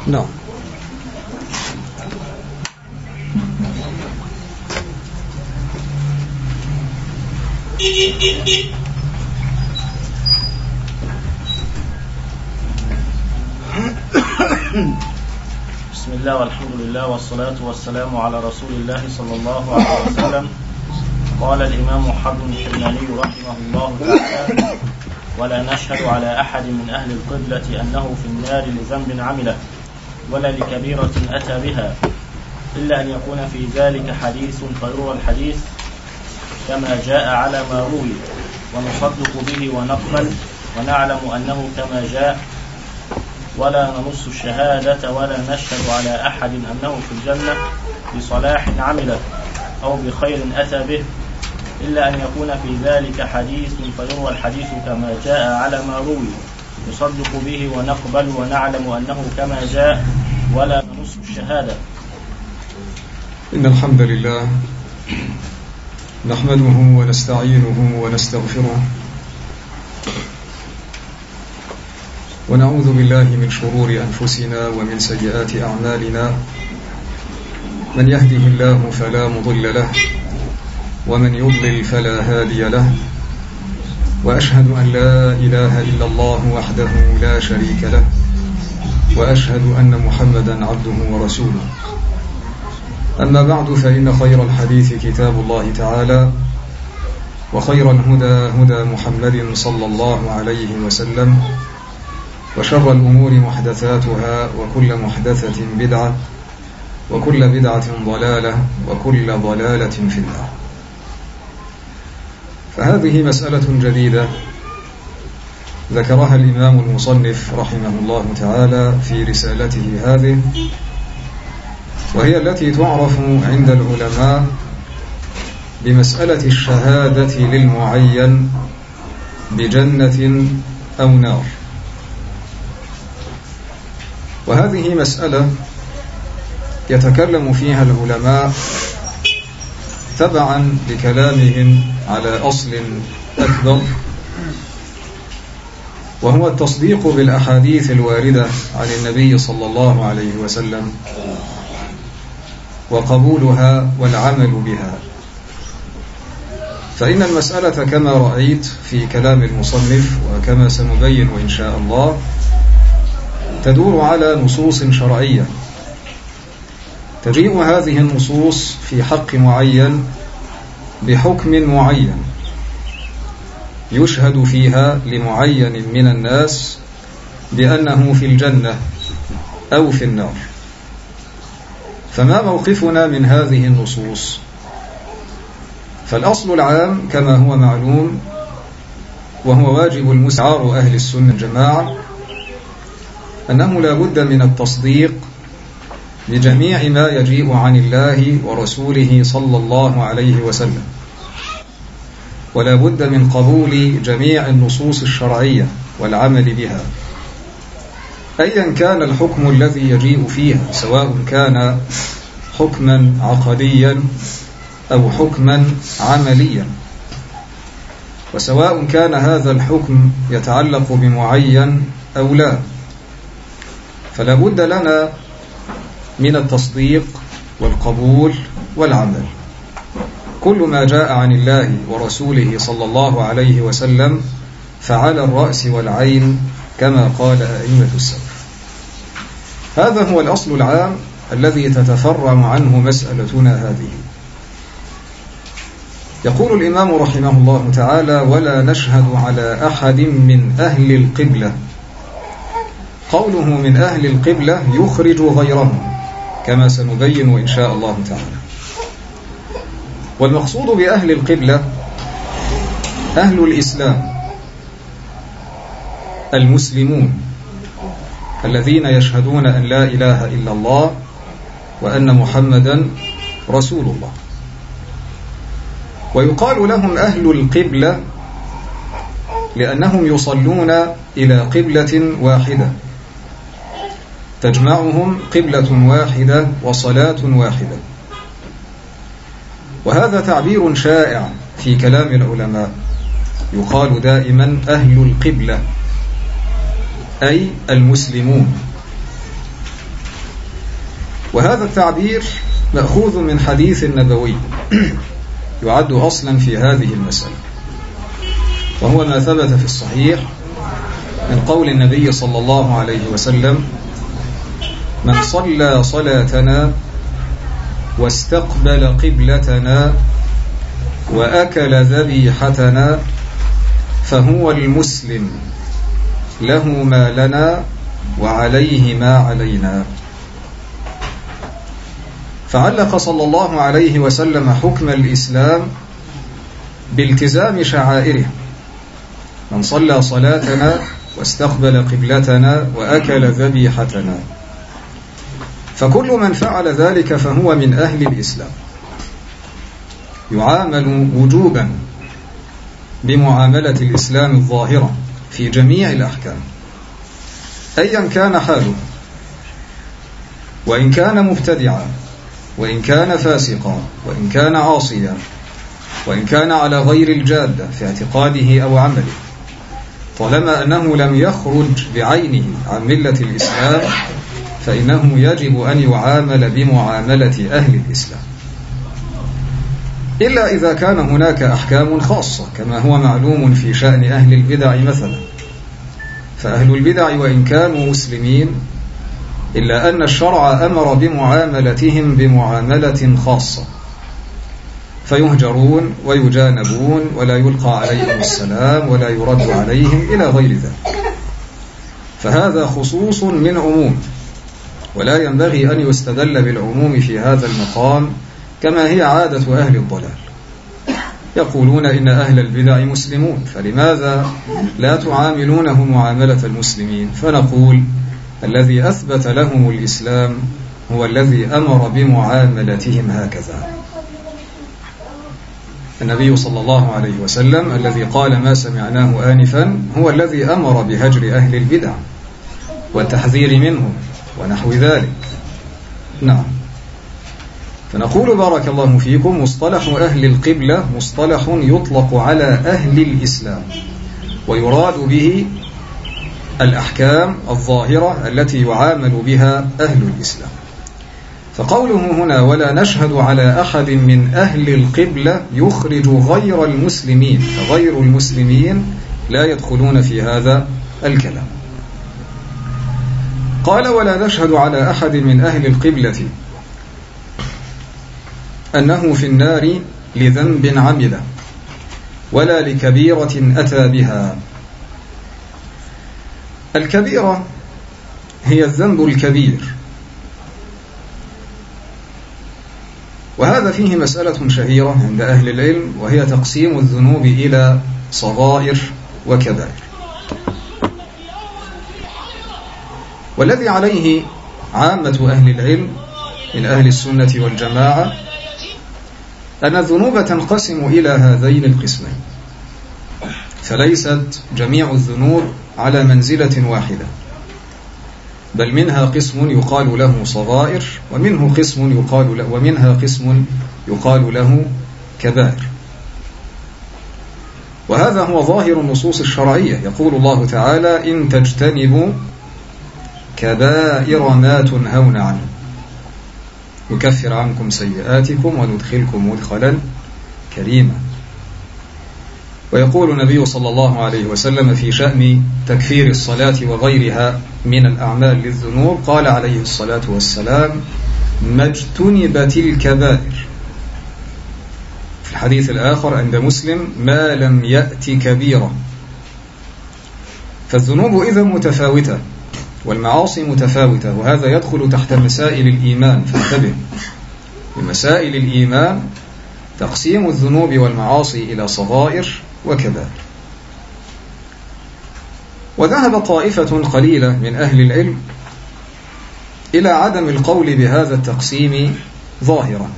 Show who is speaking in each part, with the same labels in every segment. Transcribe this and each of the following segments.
Speaker 1: نعم.
Speaker 2: بسم الله والحمد لله والصلاة والسلام على رسول الله صلى الله عليه وسلم. قال الإمام حرب الحلماني رحمه الله تعالى: ولا نشهد على أحد من أهل القبلة أنه في النار لذنب عمله ولا لكبيرة أتى بها، إلا أن يكون في ذلك حديث فيروى الحديث كما جاء على ما روي، ونصدق به ونقبل ونعلم أنه كما جاء، ولا ننص الشهادة ولا نشهد على أحد أنه في الجنة بصلاح عمله أو بخير أتى به، إلا أن يكون في ذلك حديث فيروى الحديث كما جاء على ما روي، نصدق به ونقبل ونعلم أنه كما جاء، ولا ننص الشهادة.
Speaker 1: إن الحمد لله نحمده ونستعينه ونستغفره، ونعوذ بالله من شرور أنفسنا ومن سيئات أعمالنا، من يهده الله فلا مضل له ومن يضلل فلا هادي له، وأشهد أن لا إله إلا الله وحده لا شريك له، وأشهد أن محمدا عبده ورسوله. أما بعد، فإن خير الحديث كتاب الله تعالى، وخير الهدى هدى محمد صلى الله عليه وسلم، وشر الأمور محدثاتها، وكل محدثة بدعة، وكل بدعة ضلالة، وكل ضلالة في النار. فهذه مسألة جديدة ذكرها الإمام المصنف رحمه الله تعالى في رسالته هذه، وهي التي تعرف عند العلماء بمسألة الشهادة للمعين بجنة أو نار. وهذه مسألة يتكلم فيها العلماء تبعا لكلامهم على أصل أكبر، وهو التصديق بالأحاديث الواردة عن النبي صلى الله عليه وسلم، وقبولها والعمل بها. فإن المسألة كما رأيت في كلام المصنف وكما سنبين إن شاء الله تدور على نصوص شرعية، تجيء هذه النصوص في حق معين بحكم معين يشهد فيها لمعين من الناس بأنه في الجنة أو في النار. فما موقفنا من هذه النصوص؟ فالأصل العام كما هو معلوم، وهو واجب المسعار أهل السنة الجماعة، أنه لا بد من التصديق بجميع ما يجيء عن الله ورسوله صلى الله عليه وسلم، ولا بد من قبول جميع النصوص الشرعية والعمل بها، أيا كان الحكم الذي يجيء فيها، سواء كان حكما عقديا أو حكما عمليا، وسواء كان هذا الحكم يتعلق بمعين أو لا. فلا بد لنا من التصديق والقبول والعمل. كل ما جاء عن الله ورسوله صلى الله عليه وسلم فعلى الرأس والعين كما قال أئمة السلف. هذا هو الأصل العام الذي تتفرع عنه مسألتنا هذه. يقول الإمام رحمه الله تعالى: ولا نشهد على أحد من أهل القبلة. قوله من أهل القبلة يخرج غيرهم كما سنبين إن شاء الله تعالى. والمقصود بأهل القبلة أهل الإسلام المسلمون الذين يشهدون أن لا إله إلا الله وأن محمدا رسول الله. ويقال لهم أهل القبلة لأنهم يصلون إلى قبلة واحدة تجمعهم قبلة واحدة وصلاة واحدة. وهذا تعبير شائع في كلام العلماء، يقال دائما أهل القبلة أي المسلمون. وهذا التعبير مأخوذ من حديث نبوي يعد أصلا في هذه المسألة، وهو ما ثبت في الصحيح من قول النبي صلى الله عليه وسلم: من صلى صلاتنا واستقبل قبلتنا وأكل ذبيحتنا فهو المسلم، له ما لنا وعليه ما علينا. فعلق صلى الله عليه وسلم حكم الإسلام بالتزام شعائره: من صلى صلاتنا واستقبل قبلتنا وأكل ذبيحتنا. فكل من فعل ذلك فهو من أهل الإسلام، يعامل وجوبا بمعاملة الإسلام الظاهرة في جميع الأحكام أيا كان حاله، وإن كان مبتدعا، وإن كان فاسقا، وإن كان عاصيا، وإن كان على غير الجادة في اعتقاده أو عمله، طالما أنه لم يخرج بعينه عن ملة الإسلام فإنه يجب أن يعامل بمعاملة أهل الإسلام، إلا إذا كان هناك أحكام خاصة كما هو معلوم في شأن أهل البدع مثلا. فأهل البدع وإن كانوا مسلمين إلا أن الشرع أمر بمعاملتهم بمعاملة خاصة، فيهجرون ويجانبون ولا يلقى عليهم السلام ولا يرد عليهم إلى غير ذلك. فهذا خصوص من عموم، ولا ينبغي أن يستدل بالعموم في هذا المقام كما هي عادة أهل الضلال، يقولون إن أهل البدع مسلمون فلماذا لا تعاملونه معاملة المسلمين؟ فنقول: الذي أثبت لهم الإسلام هو الذي أمر بمعاملتهم هكذا. النبي صلى الله عليه وسلم الذي قال ما سمعناه آنفا هو الذي أمر بهجر أهل البدع والتحذير منهم ونحو ذلك. نعم. فنقول بارك الله فيكم: مصطلح أهل القبلة مصطلح يطلق على أهل الإسلام، ويراد به الأحكام الظاهرة التي يعامل بها أهل الإسلام. فقوله هنا: ولا نشهد على أحد من أهل القبلة، يخرج غير المسلمين، فغير المسلمين لا يدخلون في هذا الكلام. قال: ولا نشهد على أحد من أهل القبلة أنه في النار لذنب عمله ولا لكبيرة أتى بها. الكبيرة هي الذنب الكبير، وهذا فيه مسألة شهيرة عند أهل العلم، وهي تقسيم الذنوب إلى صغائر وكبائر. والذي عليه عامة أهل العلم من أهل السنة والجماعة أن الذنوب تنقسم إلى هذين القسمين، فليست جميع الذنوب على منزلة واحدة، بل منها قسم يقال له صغائر، ومنها قسم يقال له كبائر. وهذا هو ظاهر النصوص الشرعية. يقول الله تعالى: إن تجتنبوا كبائر ما تنهون عنه يكفر عنكم سيئاتكم وندخلكم مدخلا كريما. ويقول النبي صلى الله عليه وسلم في شأن تكفير الصلاة وغيرها من الأعمال للذنوب، قال عليه الصلاة والسلام: ما اجتنبت الكبائر. في الحديث الآخر عند مسلم: ما لم يأت كبيرة. فالذنوب إذا متفاوتة والمعاصي متفاوتة، وهذا يدخل تحت مسائل الإيمان. فانتبه، بمسائل الإيمان تقسيم الذنوب والمعاصي إلى صغائر وكبائر. وذهب طائفة قليلة من أهل العلم إلى عدم القول بهذا التقسيم ظاهرا،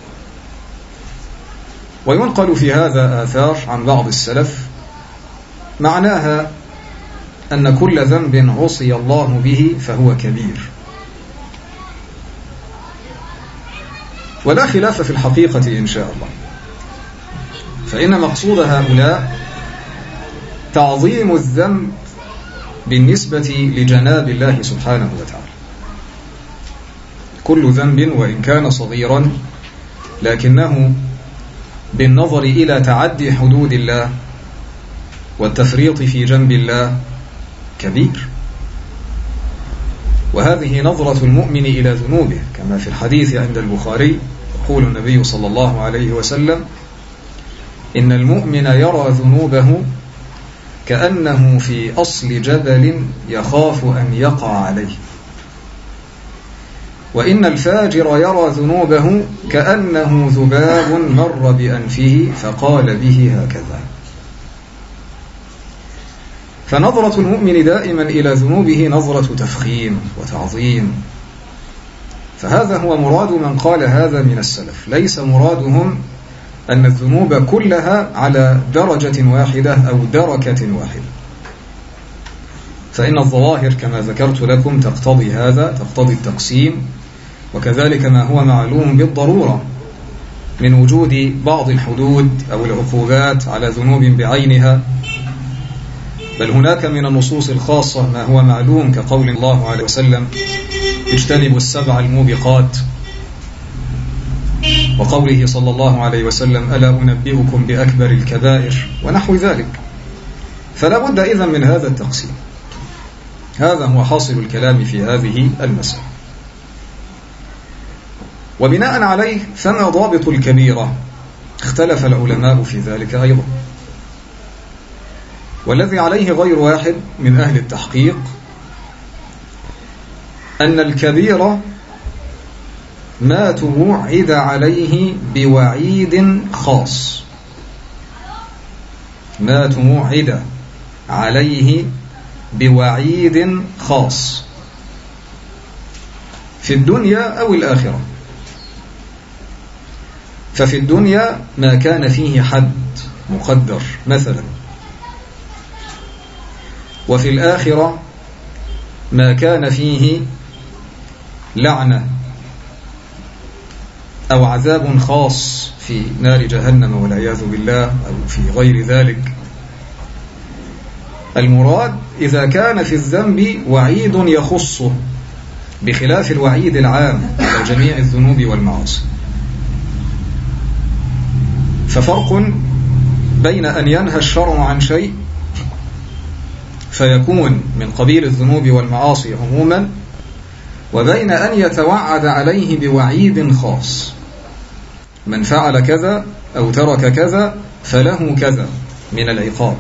Speaker 1: وينقل في هذا آثار عن بعض السلف معناها أن كل ذنب عصي الله به فهو كبير. ولا خلاف في الحقيقة إن شاء الله، فإن مقصود هؤلاء تعظيم الذنب بالنسبة لجناب الله سبحانه وتعالى. كل ذنب وإن كان صغيرا لكنه بالنظر إلى تعدي حدود الله والتفريط في جنب الله كبير. وهذه نظرة المؤمن إلى ذنوبه، كما في الحديث عند البخاري يقول النبي صلى الله عليه وسلم: إن المؤمن يرى ذنوبه كأنه في أصل جبل يخاف أن يقع عليه، وإن الفاجر يرى ذنوبه كأنه ذباب مر بأنفه فقال به هكذا. فنظرة المؤمن دائما إلى ذنوبه نظرة تفخيم وتعظيم. فهذا هو مراد من قال هذا من السلف، ليس مرادهم أن الذنوب كلها على درجة واحدة أو دركة واحدة، فإن الظواهر كما ذكرت لكم تقتضي هذا، تقتضي التقسيم، وكذلك ما هو معلوم بالضرورة من وجود بعض الحدود أو العقوبات على ذنوب بعينها، بل هناك من النصوص الخاصة ما هو معلوم كقول الله عليه وسلم: اجتنبوا السبع الموبقات، وقوله صلى الله عليه وسلم: ألا أنبئكم بأكبر الكبائر، ونحو ذلك. فلا بد إذن من هذا التقسيم. هذا هو حاصل الكلام في هذه المسألة. وبناء عليه فما ضابط الكبيرة؟ اختلف العلماء في ذلك أيضا، والذي عليه غير واحد من أهل التحقيق أن الكبيرة ما توعد عليه بوعيد خاص، ما توعد عليه بوعيد خاص في الدنيا أو الآخرة. ففي الدنيا ما كان فيه حد مقدر مثلا، وفي الآخرة ما كان فيه لعنة أو عذاب خاص في نار جهنم والعياذ بالله أو في غير ذلك. المراد إذا كان في الذنب وعيد يخصه بخلاف الوعيد العام على جميع الذنوب والمعاصي. ففرق بين أن ينهى الشرع عن شيء فيكون من قبيل الذنوب والمعاصي عموما، وبين أن يتوعد عليه بوعيد خاص: من فعل كذا أو ترك كذا فله كذا من العقاب.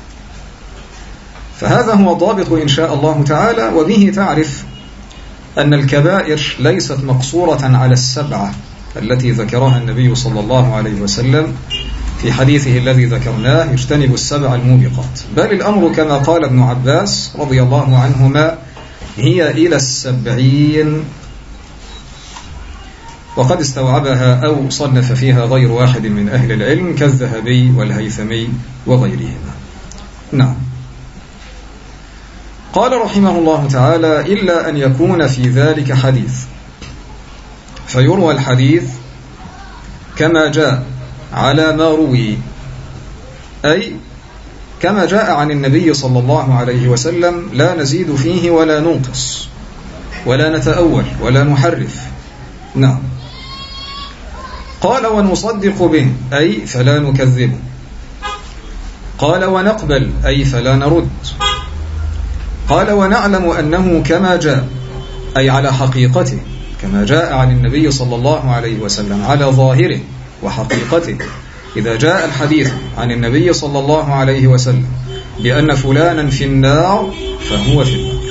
Speaker 1: فهذا هو الضابط إن شاء الله تعالى، وبه تعرف أن الكبائر ليست مقصورة على السبعة التي ذكرها النبي صلى الله عليه وسلم في حديثه الذي ذكرناه: اجتنبوا السبع الموبقات، بل الأمر كما قال ابن عباس رضي الله عنهما: هي إلى 70، وقد استوعبها أو صنف فيها غير واحد من أهل العلم كالذهبي والهيثمي وغيرهما. نعم. قال رحمه الله تعالى: إلا أن يكون في ذلك حديث، فيروى الحديث كما جاء على ما روي، أي كما جاء عن النبي صلى الله عليه وسلم، لا نزيد فيه ولا ننقص ولا نتأول ولا نحرف. نعم. قال: ونصدق به، أي فلا نكذبه. قال: ونقبل، أي فلا نرد. قال: ونعلم أنه كما جاء، أي على حقيقته، كما جاء عن النبي صلى الله عليه وسلم على ظاهره وحقيقته. إذا جاء الحديث عن النبي صلى الله عليه وسلم بأن فلانا في النار فهو في النار،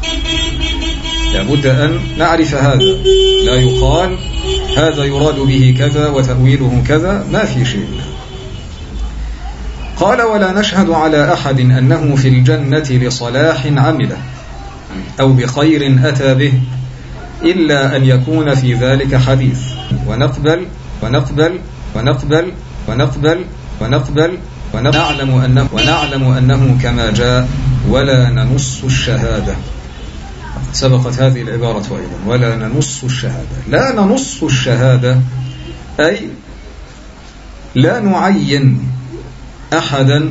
Speaker 1: لابد أن نعرف هذا، لا يقال هذا يراد به كذا وتأويله كذا، ما في شيء. قال: ولا نشهد على أحد أنه في الجنة لصلاح عمله أو بخير أتى به إلا أن يكون في ذلك حديث. ونقبل ونقبل ونقبل ونقبل ونقبل ونعلم أنه كما جاء، ولا ننص الشهادة. سبقت هذه العبارة أيضا: ولا ننص الشهادة. لا ننص الشهادة أي لا نعين أحدا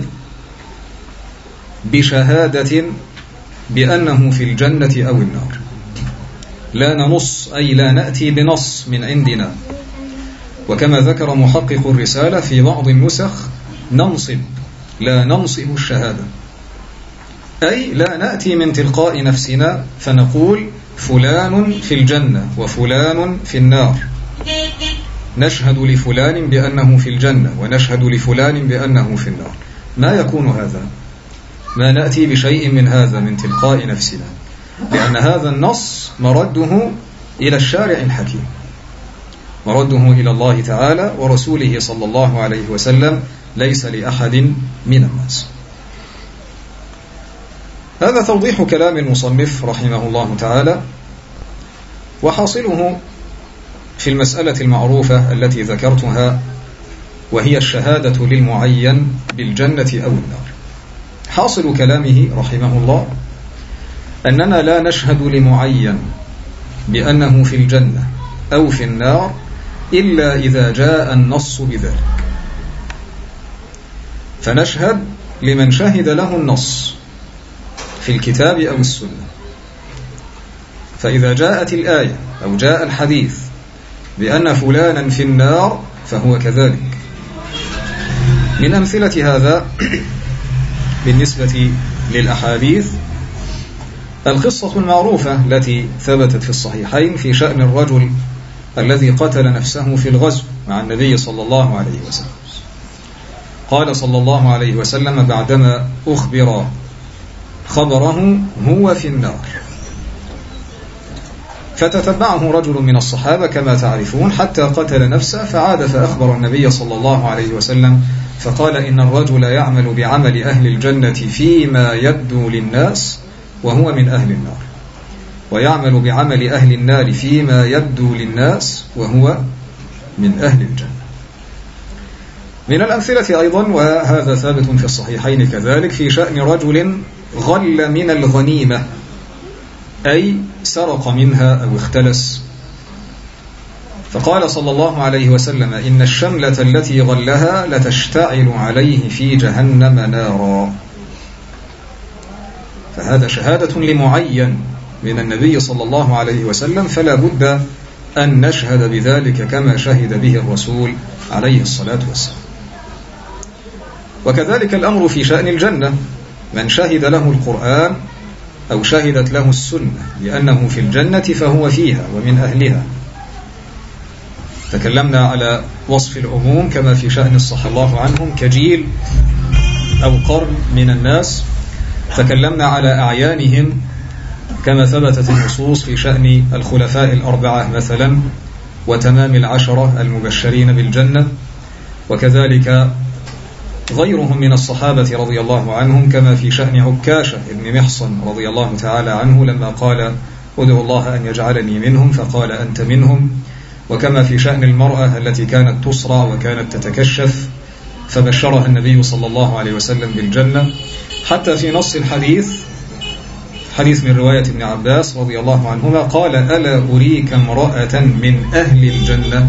Speaker 1: بشهادة بأنه في الجنة أو النار، لا ننص أي لا نأتي بنص من عندنا. وكما ذكر محقق الرسالة في بعض النسخ ننصب، لا ننصب الشهادة، أي لا نأتي من تلقاء نفسنا فنقول فلان في الجنة وفلان في النار، نشهد لفلان بأنه في الجنة ونشهد لفلان بأنه في النار. ما يكون هذا؟ ما نأتي بشيء من هذا من تلقاء نفسنا، لأن هذا النص مرده إلى الشارع الحكيم، مرده إلى الله تعالى ورسوله صلى الله عليه وسلم، ليس لأحد من الناس. هذا توضيح كلام المصنف رحمه الله تعالى، وحاصله في المسألة المعروفة التي ذكرتها، وهي الشهادة للمعين بالجنة أو النار. حاصل كلامه رحمه الله أننا لا نشهد لمعين بأنه في الجنة أو في النار إلا إذا جاء النص بذلك، فنشهد لمن شهد له النص في الكتاب أو السنة. فإذا جاءت الآية أو جاء الحديث بأن فلانا في النار فهو كذلك. من أمثلة هذا بالنسبة للأحاديث القصة المعروفة التي ثبتت في الصحيحين في شأن الرجل الذي قتل نفسه في الغزو مع النبي صلى الله عليه وسلم. قال صلى الله عليه وسلم بعدما أخبر خبره: هو في النار. فتتبعه رجل من الصحابة كما تعرفون حتى قتل نفسه، فعاد فأخبر النبي صلى الله عليه وسلم فقال: إن الرجل يعمل بعمل أهل الجنة فيما يبدو للناس وهو من أهل النار، ويعمل بعمل أهل النار فيما يبدو للناس وهو من أهل الجنة. من الأمثلة أيضا، وهذا ثابت في الصحيحين كذلك، في شأن رجل غل من الغنيمة، أي سرق منها أو اختلس، فقال صلى الله عليه وسلم: إن الشملة التي غلها لتشتعل عليه في جهنم نارا. فهذا شهادة لمعين من النبي صلى الله عليه وسلم، فلا بد أن نشهد بذلك كما شهد به الرسول عليه الصلاة والسلام. وكذلك الأمر في شأن الجنة، من شهد له القرآن أو شهدت له السنة لأنه في الجنة فهو فيها ومن أهلها. تكلمنا على وصف العموم كما في شأن الصحابة الله عنهم كجيل أو قرن من الناس، تكلمنا على أعيانهم كما ثبتت النصوص في شأن الخلفاء الأربعة مثلا وتمام العشرة المبشرين بالجنة، وكذلك غيرهم من الصحابة رضي الله عنهم كما في شأن عكاشة بن محصن رضي الله تعالى عنه لما قال: ادعو الله أن يجعلني منهم، فقال: أنت منهم. وكما في شأن المرأة التي كانت تصرع وكانت تتكشف فبشرها النبي صلى الله عليه وسلم بالجنة. حتى في نص الحديث، حديث من رواية ابن عباس رضي الله عنهما، قال: ألا أريك امرأة من أهل الجنة؟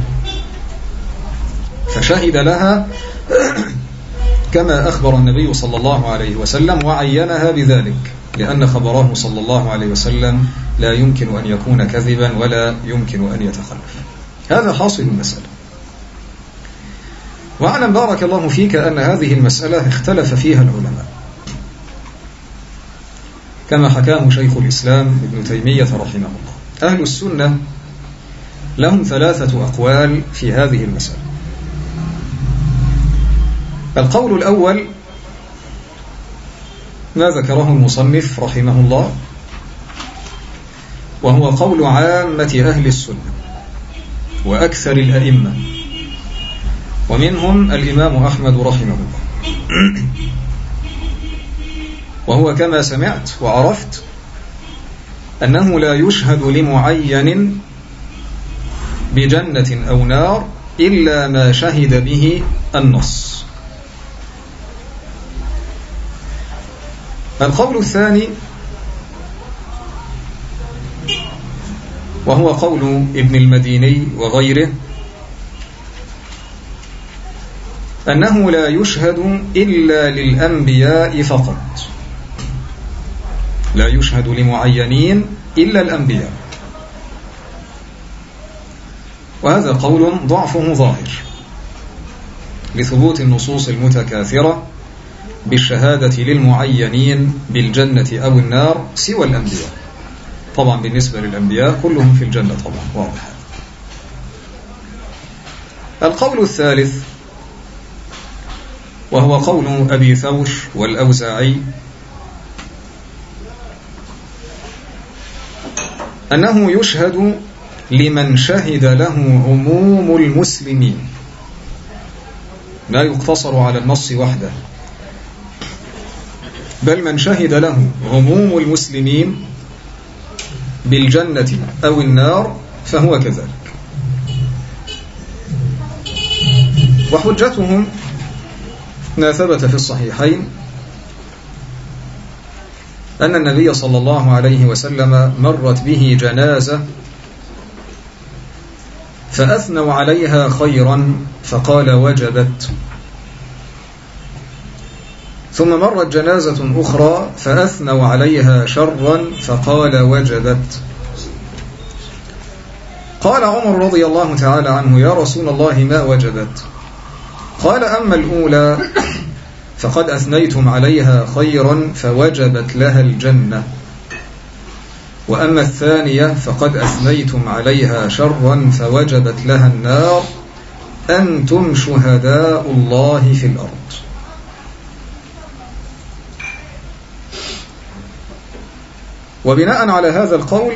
Speaker 1: فشهد لها كما أخبر النبي صلى الله عليه وسلم وعينها بذلك، لأن خبره صلى الله عليه وسلم لا يمكن أن يكون كذبا ولا يمكن أن يتخلف. هذا حاصل المسألة. واعلم بارك الله فيك أن هذه المسألة اختلف فيها العلماء، كما حكاه شيخ الإسلام ابن تيمية رحمه الله. أهل السنة لهم 3 أقوال في هذه المسألة. القول الأول ما ذكره المصنف رحمه الله، وهو قول عامة أهل السنة وأكثر الأئمة، ومنهم الإمام أحمد رحمه الله، وهو كما سمعت وعرفت أنه لا يشهد لمعين بجنة أو نار إلا ما شهد به النص. القول الثاني وهو قول ابن المديني وغيره، أنه لا يشهد إلا للأنبياء فقط، لا يشهد لمعينين إلا الأنبياء. وهذا قول ضعفه ظاهر لثبوت النصوص المتكاثرة بالشهادة للمعينين بالجنة أو النار سوى الأنبياء. طبعا بالنسبة للأنبياء كلهم في الجنة طبعا، واضح. القول الثالث وهو قول أبي ثور والأوزاعي أنه يشهد لمن شهد له عموم المسلمين، لا يقتصر على النص وحده، بل من شهد له عموم المسلمين بالجنة أو النار فهو كذلك. وحجتهم ما ثبت في الصحيحين أن النبي صلى الله عليه وسلم مرت به جنازة فأثنوا عليها خيرا فقال وجبت، ثم مرت جنازة أخرى فأثنوا عليها شرا فقال وجبت. قال عمر رضي الله تعالى عنه يا رسول الله ما وجبت؟ قال أما الأولى فقد أثنيتم عليها خيرا فوجبت لها الجنة، وأما الثانية فقد أثنيتم عليها شرا فوجبت لها النار، أنتم شهداء الله في الأرض. وبناء على هذا القول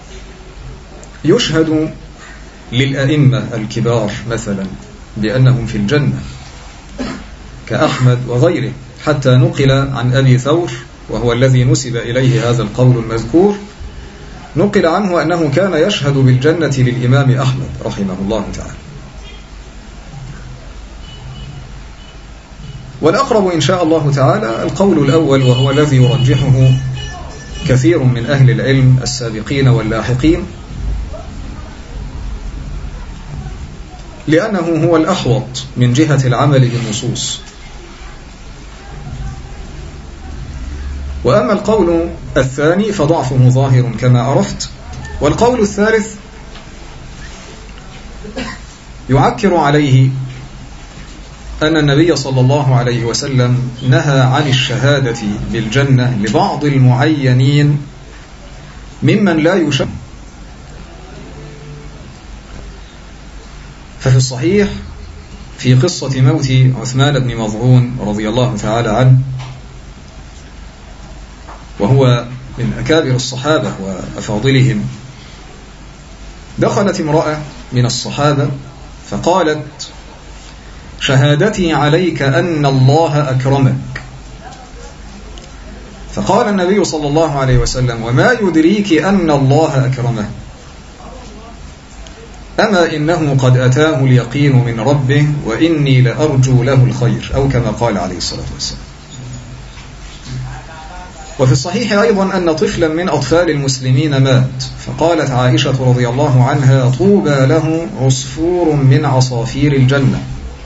Speaker 1: يشهد للأئمة الكبار مثلا بأنهم في الجنة كأحمد وغيره، حتى نقل عن أبي ثور وهو الذي نسب إليه هذا القول المذكور، نقل عنه أنه كان يشهد بالجنة للإمام أحمد رحمه الله تعالى. والأقرب إن شاء الله تعالى القول الأول، وهو الذي يرجحه كثير من أهل العلم السابقين واللاحقين، لأنه هو الأحوط من جهة العمل بالنصوص. وأما القول الثاني فضعفه ظاهر كما عرفت. والقول الثالث يعكر عليه أن النبي صلى الله عليه وسلم نهى عن الشهادة بالجنة لبعض المعينين ممن لا يشهد. ففي الصحيح في قصة موت عثمان بن مظعون رضي الله تعالى عنه، وهو من أكابر الصحابة وأفاضلهم، دخلت امرأة من الصحابة فقالت شهادتي عليك أن الله أكرمك. فقال النبي صلى الله عليه وسلم وما يدريك أن الله أكرمه؟ أما إنه قد أتاه اليقين من ربه وإني لأرجو له الخير، أو كما قال عليه الصلاة والسلام. وفي الصحيح أيضا أن طفلا من أطفال المسلمين مات، فقالت عائشة رضي الله عنها طوبى له عصفور من عصافير الجنة.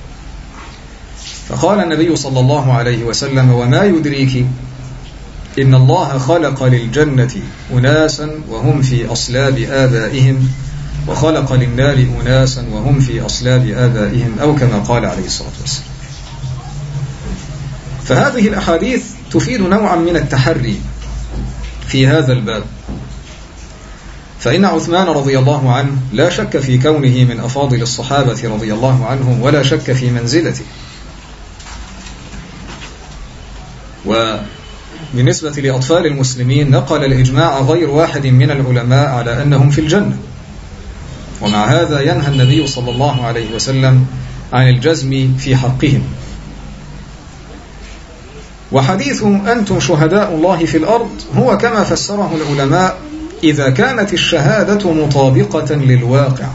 Speaker 1: فقال النبي صلى الله عليه وسلم وما يدريك إن الله خلق للجنة أناسا وهم في أصلاب آبائهم، وخلق للنار أناسا وهم في أصلاب آبائهم، أو كما قال عليه الصلاة والسلام. فهذه الأحاديث تفيد نوعا من التحري في هذا الباب، فإن عثمان رضي الله عنه لا شك في كونه من أفاضل الصحابة رضي الله عنهم، ولا شك في منزلته. وبالنسبة لأطفال المسلمين نقل الإجماع غير واحد من العلماء على أنهم في الجنة، ومع هذا ينهى النبي صلى الله عليه وسلم عن الجزم في حقهم. وحديث أنتم شهداء الله في الأرض هو كما فسره العلماء إذا كانت الشهادة مطابقة للواقع،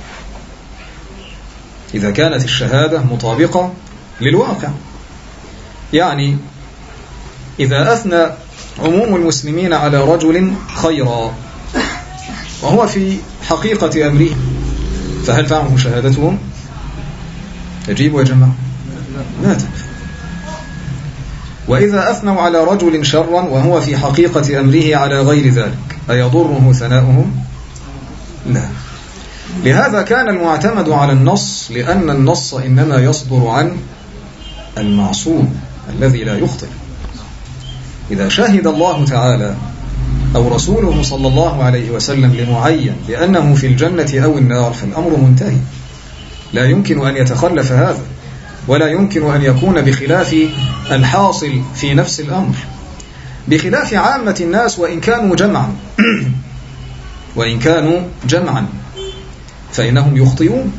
Speaker 1: إذا كانت الشهادة مطابقة للواقع، يعني إذا أثنى عموم المسلمين على رجل خيرا وهو في حقيقة أمره، فهل تعمه شهادتهم؟ تجيب يا جماعة؟ لا تنفع. وإذا أثنوا على رجل شرا وهو في حقيقة أمره على غير ذلك، أيضره ثناؤهم؟ لا. لهذا كان المعتمد على النص، لأن النص إنما يصدر عن المعصوم الذي لا يخطئ. إذا شهد الله تعالى أو رسوله صلى الله عليه وسلم لمعين بأنه في الجنة أو النار فالأمر منتهي، لا يمكن أن يتخلف هذا، ولا يمكن أن يكون بخلاف الحاصل في نفس الأمر، بخلاف عامة الناس وإن كانوا جمعا فإنهم يخطئون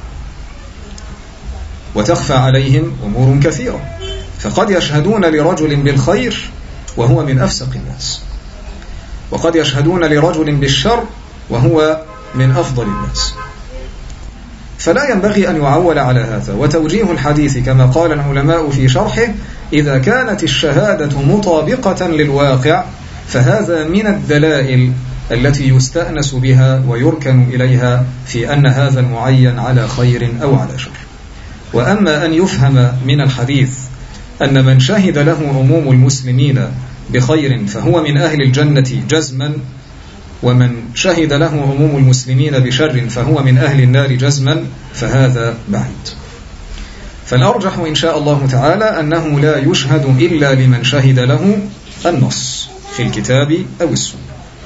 Speaker 1: وتخفى عليهم أمور كثيرة، فقد يشهدون لرجل بالخير وهو من أفسق الناس، وقد يشهدون لرجل بالشر وهو من أفضل الناس. فلا ينبغي أن يعول على هذا. وتوجيه الحديث كما قال العلماء في شرحه: إذا كانت الشهادة مطابقة للواقع فهذا من الدلائل التي يستأنس بها ويركن إليها في أن هذا المعين على خير أو على شر. وأما أن يفهم من الحديث أن من شهد له عموم المسلمين بخير فهو من أهل الجنة جزما، ومن شهد له عموم المسلمين بشر فهو من أهل النار جزما، فهذا بعيد. فالأرجح إن شاء الله تعالى أنه لا يشهد إلا لمن شهد له النص في الكتاب أو السنة.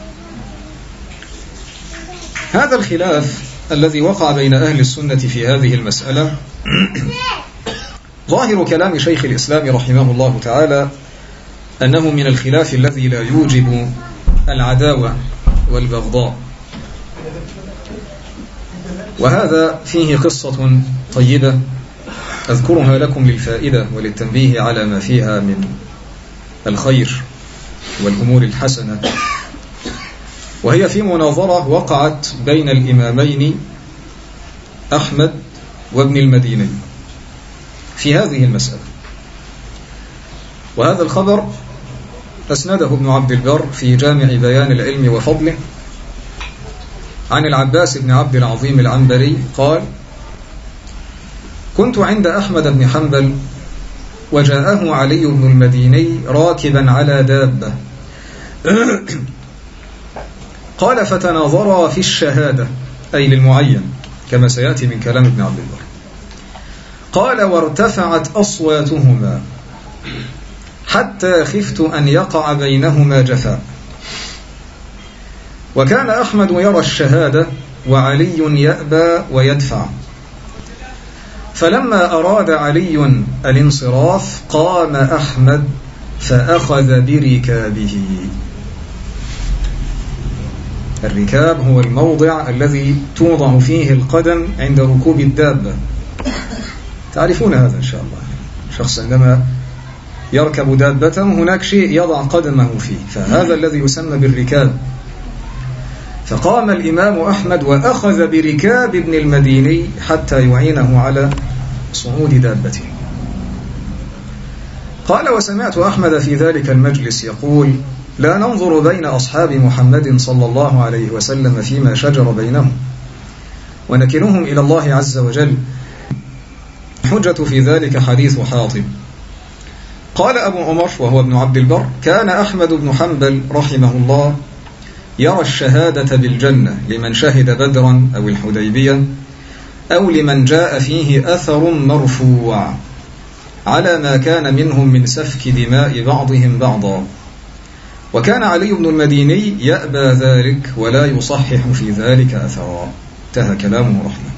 Speaker 1: هذا الخلاف الذي وقع بين أهل السنة في هذه المسألة ظاهر كلام شيخ الإسلام رحمه الله تعالى أنه من الخلاف الذي لا يوجب العداوة والبغضاء. وهذا فيه قصة طيبة أذكرها لكم للفائدة وللتنبيه على ما فيها من الخير والأمور الحسنة، وهي في مناظرة وقعت بين الإمامين أحمد وابن المديني في هذه المسألة. وهذا الخبر أسنده ابن عبد البر في جامع بيان العلم وفضله عن العباس بن عبد العظيم العنبري قال: كنت عند أحمد بن حنبل وجاءه علي بن المديني راكبا على دابة قال: فتناظرا في الشهادة، أي للمعين كما سيأتي من كلام ابن عبد البر. قال: وارتفعت أصواتهما حتى خفت أن يقع بينهما جفاء. وكان أحمد يرى الشهادة وعلي يأبى ويدفع. فلما أراد علي الانصراف قام أحمد فأخذ بركابه. الركاب هو الموضع الذي توضع فيه القدم عند ركوب الدابة، تعرفون هذا إن شاء الله. شخص عندما يركب دابته هناك شيء يضع قدمه فيه، فهذا الذي يسمى بالركاب. فقام الإمام أحمد وأخذ بركاب ابن المديني حتى يعينه على صعود دابته. قال: وسمعت أحمد في ذلك المجلس يقول: لا ننظر بين أصحاب محمد صلى الله عليه وسلم فيما شجر بينهم ونكلهم إلى الله عز وجل. حجة في ذلك حديث حاطب. قال أبو عمر وهو ابن عبد البر: كان أحمد بن حنبل رحمه الله يرى الشهادة بالجنة لمن شهد بدرا أو الحديبية أو لمن جاء فيه أثر مرفوع على ما كان منهم من سفك دماء بعضهم بعضا. وكان علي بن المديني يأبى ذلك ولا يصحح في ذلك أثرا. انتهى كلامه رحمه.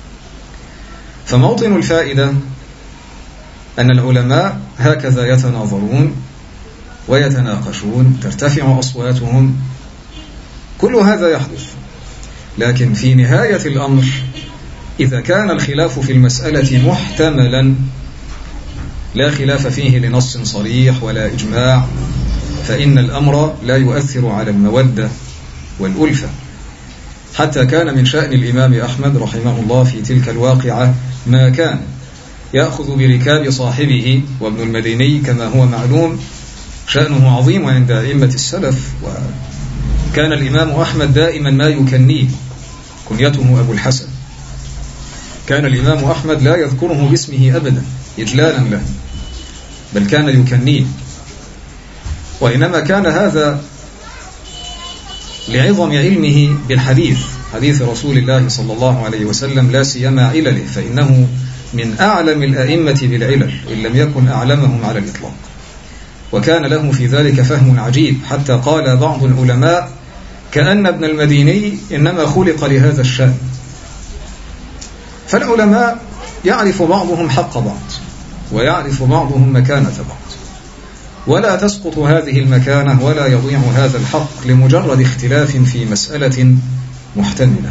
Speaker 1: فموطن الفائدة أن العلماء هكذا يتناظرون ويتناقشون، ترتفع أصواتهم، كل هذا يحدث. لكن في نهاية الأمر إذا كان الخلاف في المسألة محتملا لا خلاف فيه لنص صريح ولا إجماع، فإن الأمر لا يؤثر على المودة والألفة. حتى كان من شأن الإمام أحمد رحمه الله في تلك الواقعة ما كان يأخذ بركاب صاحبه، وابن المديني كما هو معلوم شأنه عظيم عند أئمة السلف، وكان الإمام أحمد دائما ما يكنيه، كنيته أبو الحسن. كان الإمام أحمد لا يذكره باسمه أبدا إجلالا له، بل كان يكنيه. وإنما كان هذا لعظم علمه بالحديث، حديث رسول الله صلى الله عليه وسلم، لا سيما علله، فإنه من أعلم الأئمة بالعلل إن لم يكن أعلمهم على الإطلاق، وكان له في ذلك فهم عجيب، حتى قال بعض العلماء كأن ابن المديني إنما خلق لهذا الشأن. فالعلماء يعرف بعضهم حق بعض، ويعرف بعضهم مكانة بعض، ولا تسقط هذه المكانة ولا يضيع هذا الحق لمجرد اختلاف في مسألة محتملة.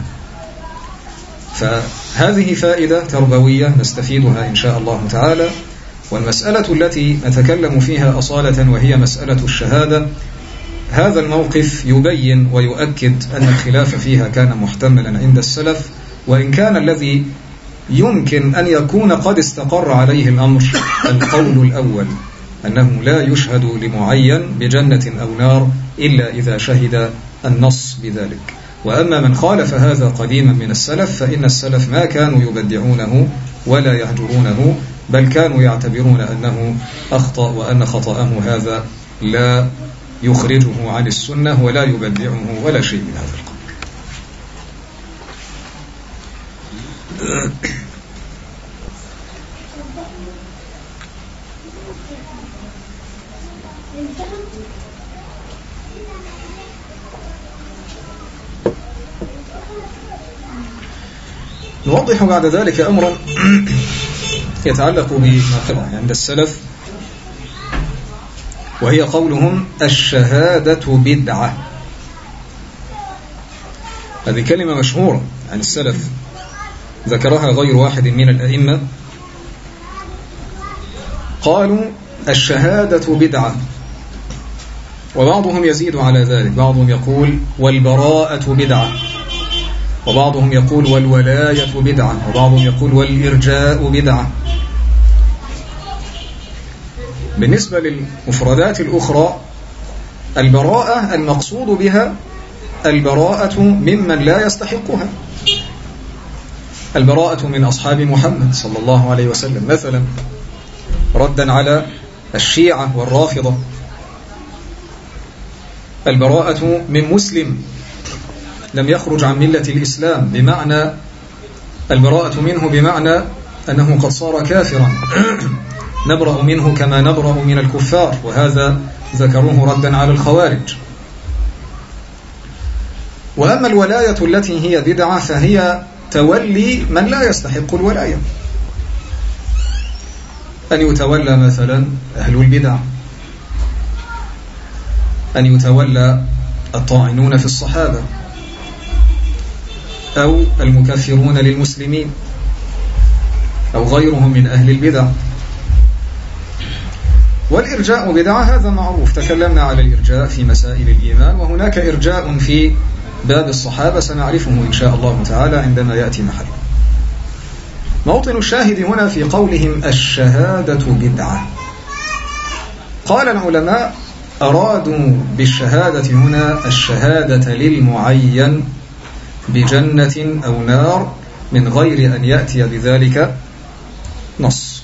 Speaker 1: فهذه فائدة تربوية نستفيدها إن شاء الله تعالى. والمسألة التي نتكلم فيها أصالة وهي مسألة الشهادة، هذا الموقف يبين ويؤكد أن الخلاف فيها كان محتملا عند السلف، وإن كان الذي يمكن أن يكون قد استقر عليه الأمر القول الأول، أنه لا يشهد لمعين بجنة أو نار إلا إذا شهد النص بذلك. وأما من خالف هذا قديما من السلف، فإن السلف ما كانوا يبدعونه ولا يهجرونه، بل كانوا يعتبرون أنه أخطأ، وأن خطأه هذا لا يخرجه عن السنة ولا يبدعه ولا شيء من هذا القبيل. نوضح بعد ذلك أمرا يتعلق بما عند السلف، وهي قولهم الشهادة بدعة. هذه كلمة مشهورة عن السلف ذكرها غير واحد من الأئمة، قالوا الشهادة بدعة، وبعضهم يزيد على ذلك، بعضهم يقول والبراءة بدعة، وبعضهم يقول والولاية بدعة، وبعضهم يقول والإرجاء بدعة. بالنسبة للمفردات الأخرى، البراءة المقصود بها البراءة ممن لا يستحقها، البراءة من أصحاب محمد صلى الله عليه وسلم مثلا، ردا على الشيعة والرافضة. البراءة من مسلم لم يخرج عن ملة الإسلام، بمعنى البراءة منه بمعنى أنه قد صار كافرا، نبرأ منه كما نبرأ من الكفار، وهذا ذكروه ردا على الخوارج. وأما الولاية التي هي بدعة فهي تولي من لا يستحق الولاية، أن يتولى مثلا أهل البدع، أن يتولى الطاعنون في الصحابة، أو المكفرون للمسلمين، أو غيرهم من أهل البدع. والإرجاء بدعة هذا معروف، تكلمنا على الإرجاء في مسائل الإيمان، وهناك إرجاء في باب الصحابة سنعرفه إن شاء الله تعالى عندما يأتي محله. موطن الشاهد هنا في قولهم الشهادة بدعة، قال العلماء أرادوا بالشهادة هنا الشهادة للمعين بجنة أو نار من غير أن يأتي بذلك نص،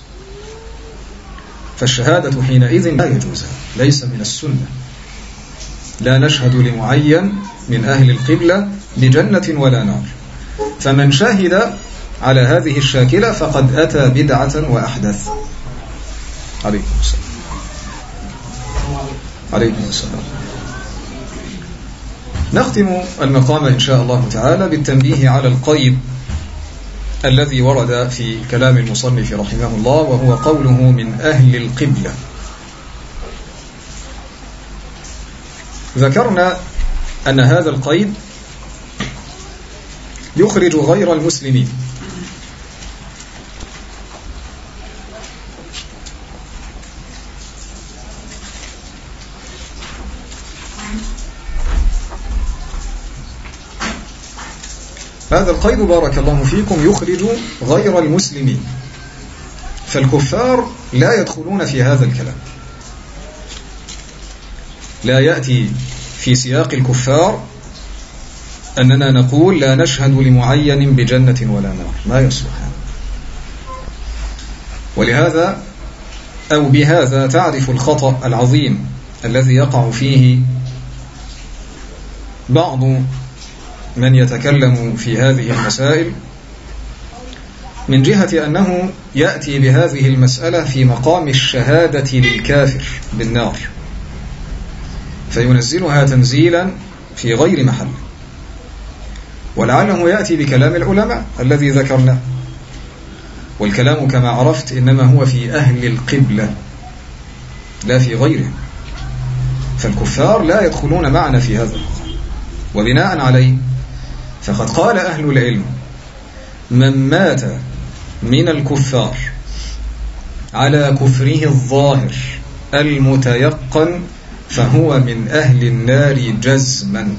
Speaker 1: فالشهادة حينئذ لا يجوز، ليس من السنة، لا نشهد لمعين من أهل القبلة بجنة ولا نار. فمن شهد على هذه الشاكلة فقد أتى بدعة وأحدث. عليكم السلام. عليكم السلام. نختم المقام إن شاء الله تعالى بالتنبيه على القيد الذي ورد في كلام المصنف رحمه الله، وهو قوله من أهل القبلة. ذكرنا أن هذا القيد يخرج غير المسلمين، هذا القيد بارك الله فيكم يخرج غير المسلمين، فالكفار لا يدخلون في هذا الكلام، لا يأتي في سياق الكفار أننا نقول لا نشهد لمعين بجنة ولا نار، ما يصلح. ولهذا أو بهذا تعرف الخطأ العظيم الذي يقع فيه بعض من يتكلم في هذه المسائل من جهة أنه يأتي بهذه المسألة في مقام الشهادة للكافر بالنار، فينزلها تنزيلا في غير محل، ولعله يأتي بكلام العلماء الذي ذكرناه، والكلام كما عرفت إنما هو في أهل القبلة لا في غيرهم، فالكفار لا يدخلون معنا في هذا المقام. وبناء عليه فقد قال أهل العلم: من مات من الكفار على كفره الظاهر المتيقن فهو من أهل النار جزما.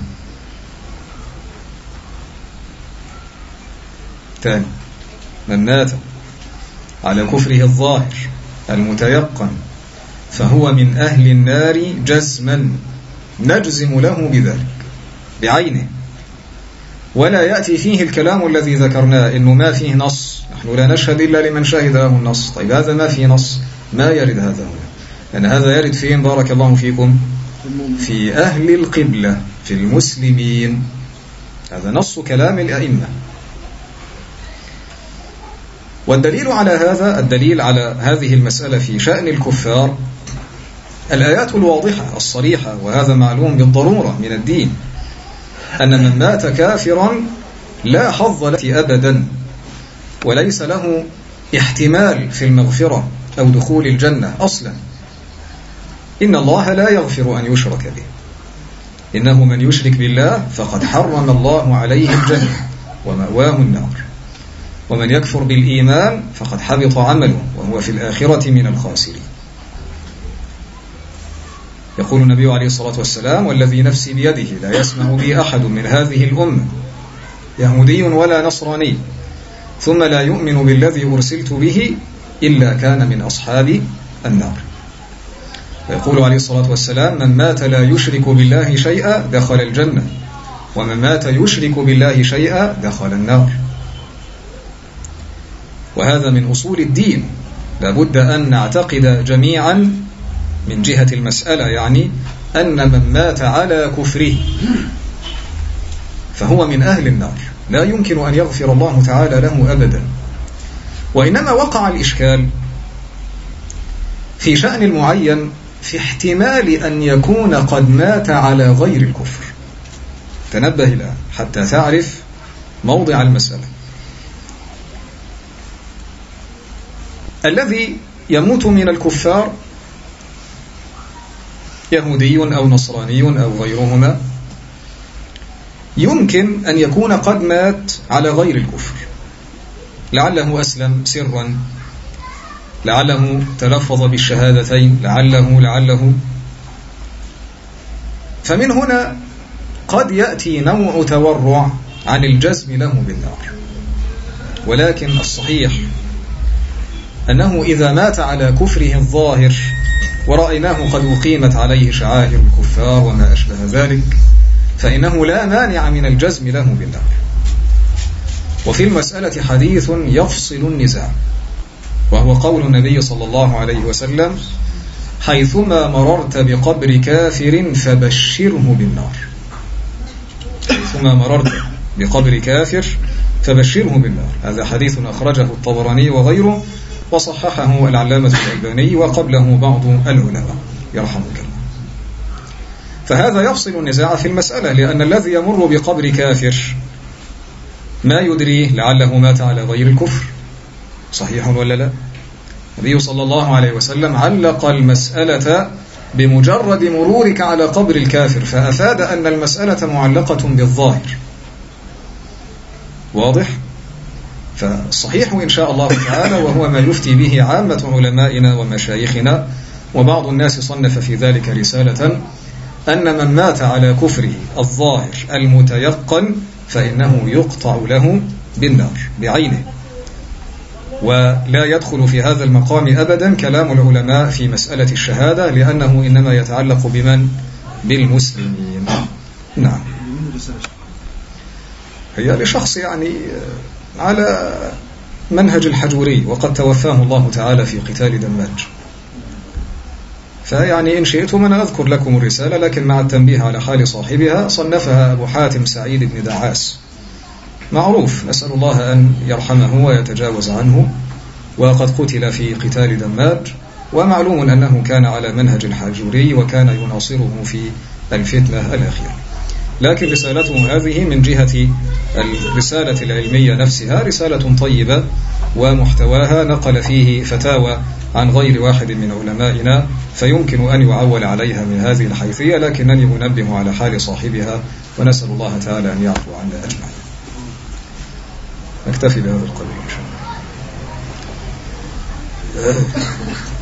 Speaker 1: ثاني: من مات على كفره الظاهر المتيقن فهو من أهل النار جزما، نجزم له بذلك بعينه، ولا يأتي فيه الكلام الذي ذكرناه إنه ما فيه نص، نحن لا نشهد إلا لمن شهد له النص. طيب هذا ما فيه نص، ما يرد هذا هنا، لأن هذا يرد فين؟ بارك الله فيكم، في أهل القبلة، في المسلمين، هذا نص كلام الأئمة. والدليل على هذا، الدليل على هذه المسألة في شأن الكفار الآيات الواضحة الصريحة، وهذا معلوم بالضرورة من الدين، أن من مات كافرا لا حظ له أبدا، وليس له احتمال في المغفرة أو دخول الجنة أصلا. إن الله لا يغفر أن يشرك به، إنه من يشرك بالله فقد حرم الله عليه الجنة ومأواه النار، ومن يكفر بالإيمان فقد حبط عمله وهو في الآخرة من الخاسرين. يقول النبي عليه الصلاة والسلام: والذي نفسي بيده لا يسمع بي أحد من هذه الأمة يهودي ولا نصراني ثم لا يؤمن بالذي أرسلت به إلا كان من أصحاب النار. ويقول عليه الصلاة والسلام: من مات لا يشرك بالله شيئا دخل الجنة، ومن مات يشرك بالله شيئا دخل النار. وهذا من أصول الدين، لابد أن نعتقد جميعا من جهة المسألة، يعني أن من مات على كفره فهو من أهل النار، لا يمكن أن يغفر الله تعالى له أبدا. وإنما وقع الإشكال في شأن المعين في احتمال أن يكون قد مات على غير الكفر. تنبه الآن حتى تعرف موضع المسألة. الذي يموت من الكفار يهودي أو نصراني أو غيرهما يمكن أن يكون قد مات على غير الكفر، لعله أسلم سرا، لعله تلفظ بالشهادتين، لعله فمن هنا قد يأتي نوع تورع عن الجزم له بالنار. ولكن الصحيح أنه إذا مات على كفره الظاهر ورأيناه قد أقيمت عليه شعائر الكفار وما أشبه ذلك، فإنه لا مانع من الجزم له بالنار. وفي المسألة حديث يفصل النزاع، وهو قول النبي صلى الله عليه وسلم: حيثما مررت بقبر كافر فبشره بالنار. حيثما مررت بقبر كافر فبشره بالنار. هذا حديث أخرجه الطبراني وغيره، وصححه العلامة الألباني وقبله بعض العلماء يرحمك الله. فهذا يفصل النزاع في المسألة، لأن الذي يمر بقبر كافر ما يدري لعله مات على غير الكفر، صحيح ولا لا؟ النبي صلى الله عليه وسلم علق المسألة بمجرد مرورك على قبر الكافر، فأفاد أن المسألة معلقة بالظاهر. واضح؟ فالصحيح إن شاء الله تعالى، وهو ما يفتي به عامة علمائنا ومشايخنا، وبعض الناس صنف في ذلك رسالة، أن من مات على كفره الظاهر المتيقن فإنه يقطع له بالنار بعينه. ولا يدخل في هذا المقام أبدا كلام العلماء في مسألة الشهادة، لأنه إنما يتعلق بمن؟ بالمسلمين. نعم، هي لشخص يعني على منهج الحجوري، وقد توفاه الله تعالى في قتال دماج. فيعني إن شئتم أنا أذكر لكم الرسالة، لكن مع التنبيه على حال صاحبها. صنفها أبو حاتم سعيد بن دعاس، معروف، نسأل الله أن يرحمه ويتجاوز عنه، وقد قتل في قتال دماج، ومعلوم أنه كان على منهج الحاجوري وكان يناصره في الفتنة الأخيرة. لكن رسالته هذه من جهة الرسالة العلمية نفسها رسالة طيبة، ومحتواها نقل فيه فتاوى عن غير واحد من علمائنا، فيمكن أن يعول عليها من هذه الحيثية، لكنني أنبه على حال صاحبها، ونسأل الله تعالى أن يعفو عنا أجمعين. نكتفي بهذا القدر إن شاء الله.